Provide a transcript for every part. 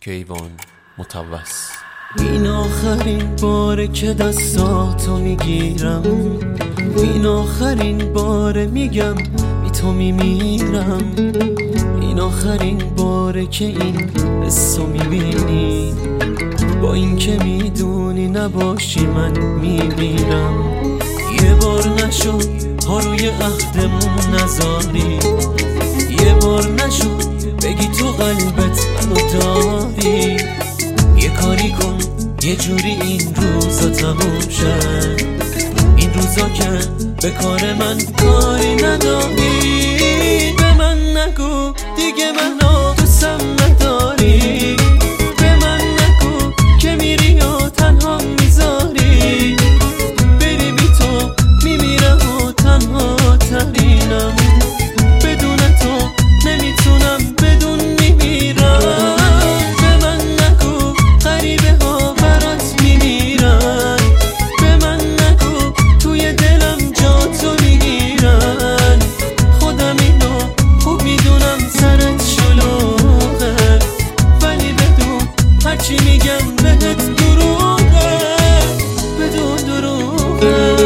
کیوان متوس. این آخرین باره که دستاتو میگیرم، این آخرین باره میگم بی تو میمیرم، این آخرین باره که این حسو میبینی، با این که میدونی نباشی من میمیرم. یه بار نشد ها روی عهدمون نذاری، یه بار نشد بگی تو قلبت منو داری. یه کاری کن یه جوری این روزا تموم شد، این روزا که به کار من کاری نداری. به من نگو دیگه منو دوستم نداری، به من نگو که میری و تنها میذاری، بری بی تو میمیرم و تنها ترینم، بدون تو نمیتونم بدون میمیرم. به من نگو غریبه ها برات میمیرن، به من نگو توی دلم جا تو میگیرن، خودم اینو خوب میدونم سرت شلوغه، ولی بدون هرچی میگم بهت دروغه، بدون دروغه.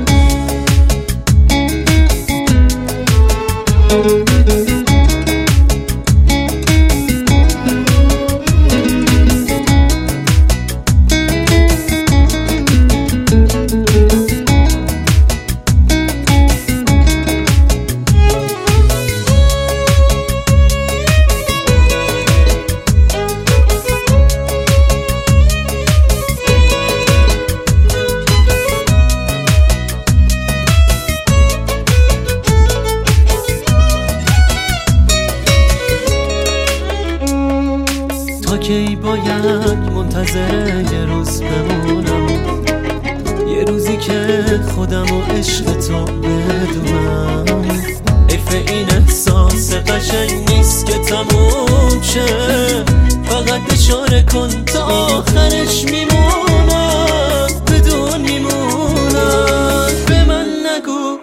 تا کی باید منتظر یه روز بمونم، یه روزی که خودم و عشق تو بدونم. حیف این احساس قشنگ نیست که تموم شه، فقط اشاره کن تا آخرش میمونم، بدون میمونم. به من نگو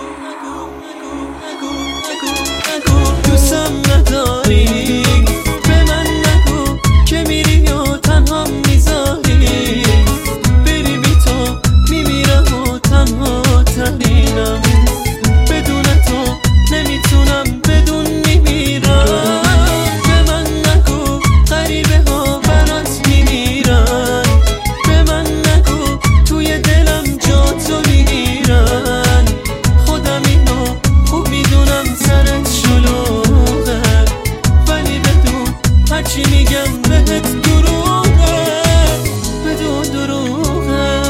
دوستم نداری، به من نگو که میری و تنها میذاری، بری بی تو میمیرم و تنها ترینم، بدون تو نمیتونم بدون میمیرم. به من نگو غریبه ها برات میمیرن، به من نگو توی دلم جا تو میگیرن، خودم اینو خوب میدونم سرت شلوغه، ولی بدون هرچی میگم بهت دروغه، بدون دروغه.